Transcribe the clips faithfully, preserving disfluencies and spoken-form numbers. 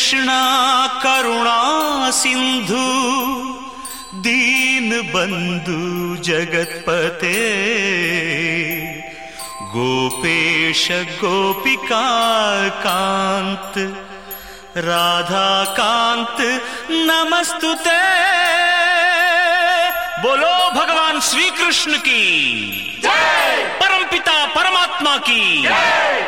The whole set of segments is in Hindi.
कृष्णा करुणा सिंधु दीन बंधु जगतपते गोपेश गोपिका कांत राधा कांत नमस्तुते। बोलो भगवान श्री कृष्ण की जय, परमपिता परमात्मा की जय।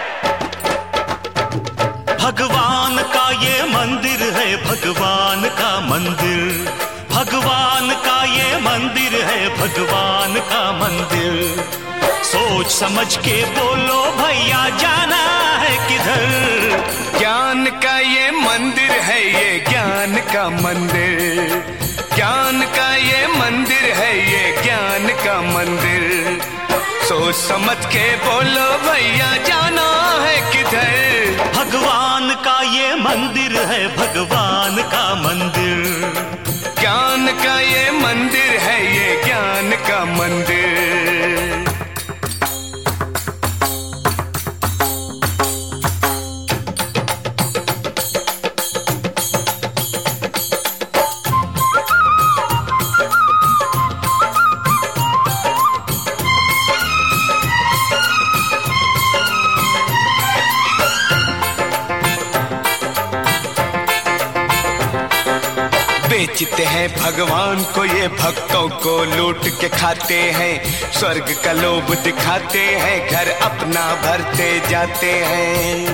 भगवान का ये मंदिर है, भगवान का मंदिर, भगवान का ये मंदिर है, भगवान का मंदिर। सोच समझ के बोलो भैया जाना है किधर। ज्ञान का ये मंदिर है, ये ज्ञान का मंदिर, ज्ञान का ये मंदिर है, ये ज्ञान का मंदिर। सोच समझ के बोलो भैया जाना है किधर। भगवान का ये मंदिर है, भगवान का मंदिर, ज्ञान का ये मंदिर है, ये ज्ञान का मंदिर। बेचते हैं भगवान को ये भक्तों को लूट के खाते हैं, स्वर्ग का लोभ दिखाते हैं, घर अपना भरते जाते हैं।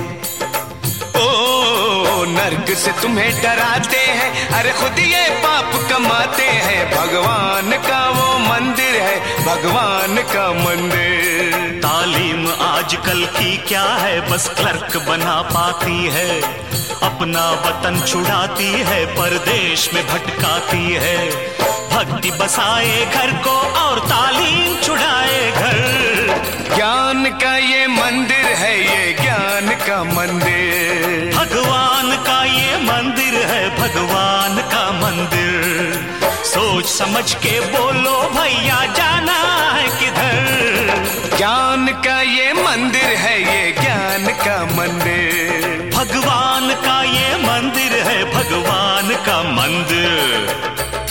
ओ नर्क से तुम्हें डराते हैं, अरे खुद ये पाप कमाते हैं। भगवान का वो मंदिर है, भगवान का मंदिर। तालीम आजकल की क्या है, बस क्लर्क बना पाती है, अपना वतन छुड़ाती है, परदेश में भटकाती है। भक्ति बसाए घर को और तालीम छुड़ाए घर। ज्ञान का ये मंदिर है, ये ज्ञान का मंदिर। भगवान का ये मंदिर है, भगवान का मंदिर। सोच समझ के बोलो भैया जाना है किधर। ज्ञान का ये मंदिर है, ये ज्ञान का मंदिर। भगवान का ये मंदिर है, भगवान का मंदिर।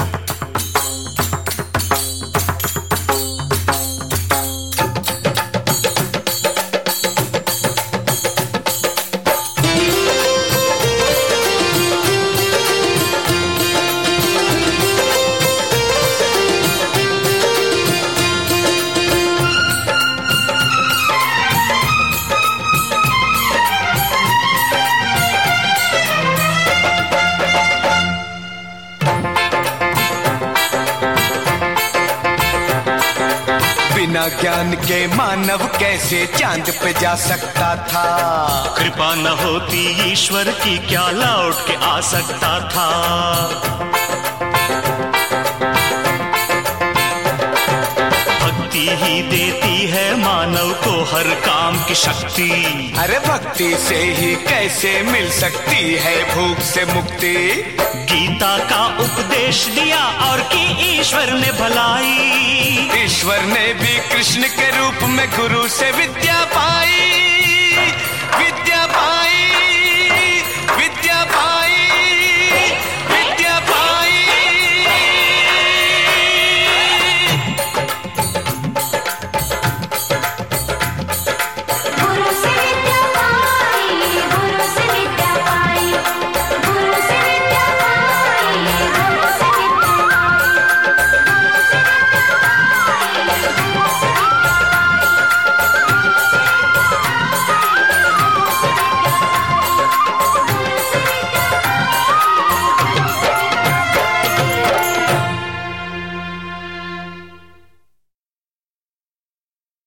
बिना ज्ञान के मानव कैसे चांद पे जा सकता था। कृपा न होती ईश्वर की क्या लौट के आ सकता था। भक्ति ही देती है मानव को हर काम की शक्ति। अरे भक्ति से ही कैसे मिल सकती है भूख से मुक्ति। गीता का उपदेश दिया और की ईश्वर ने भलाई। ईश्वर ने भी कृष्ण के रूप में गुरु से विद्या पाई।